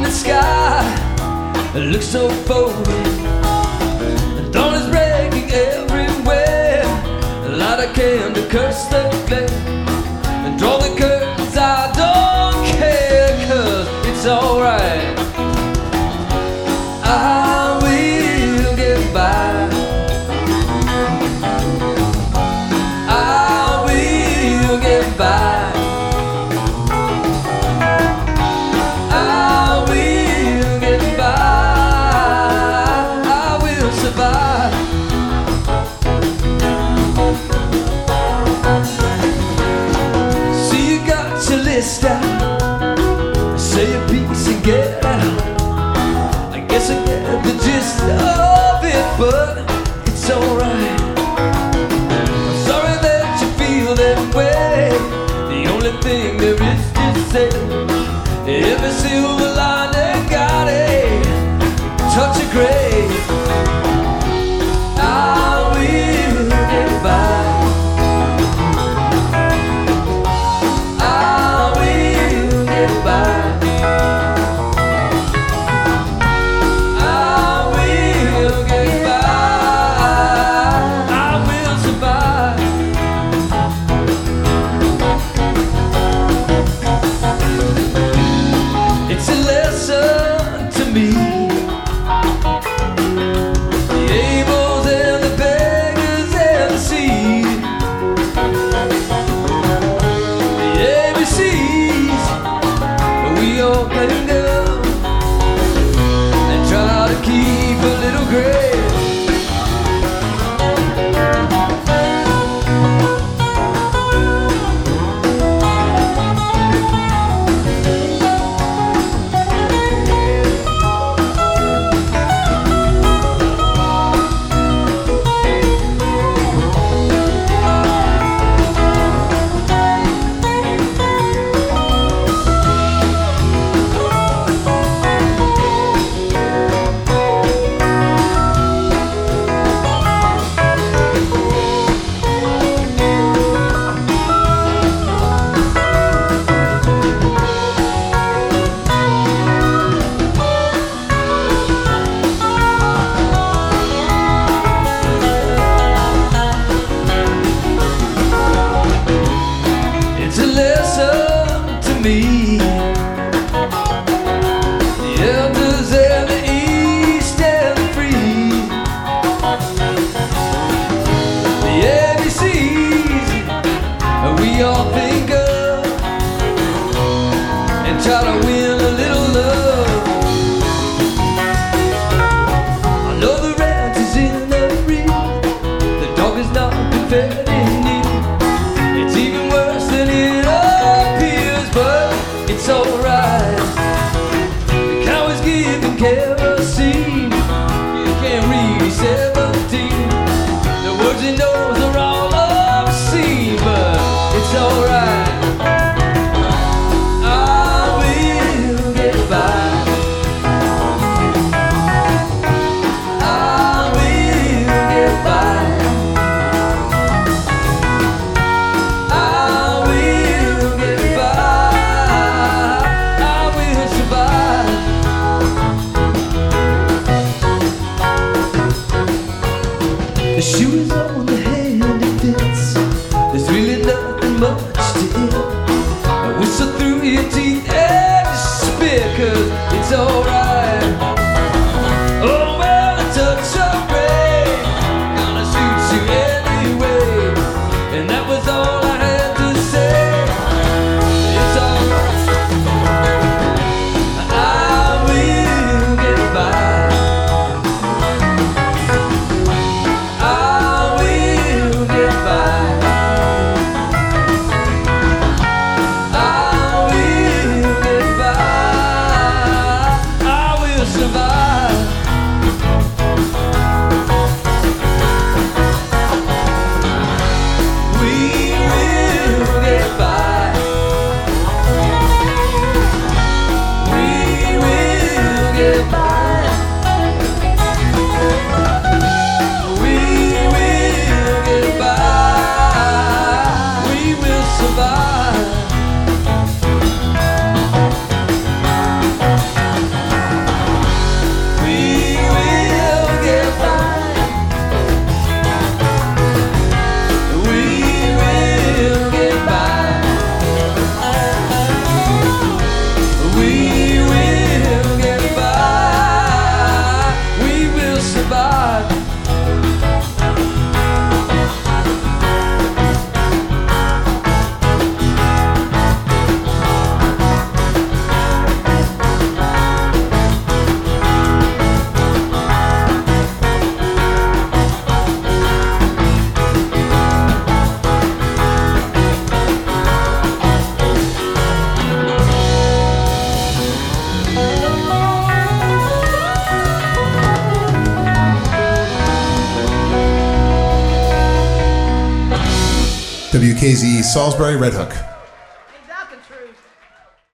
the sky. It looks so foggy. The dawn is breaking everywhere. Light a candle, curse the glare, and draw the curtains. I don't care, 'cause it's alright. I will get by. I will get by. I will get by. I will survive. See, you got your list out. Say your piece and get out. I guess I get the gist of it, but it's alright. I'm sorry that you feel that way. The only thing there is to say, every silver lining got a touch of gray. I will get by. I will get by. It's a lesson to me. The Abels and the beggars and the seed. The ABCs, we all cleaned up and try to keep a little gray. It's a lesson to me. The elders and the east and the free. The ABCs we all think of and try to win a little love. I know the rat is in the reed. The dog is not confetti neat. It's even worse than it appears, but it's alright. The cow is giving kerosene. You can't read, he's 17. The words he knows are all obscene, but it's alright. I will WKZ Salisbury, Red Hook.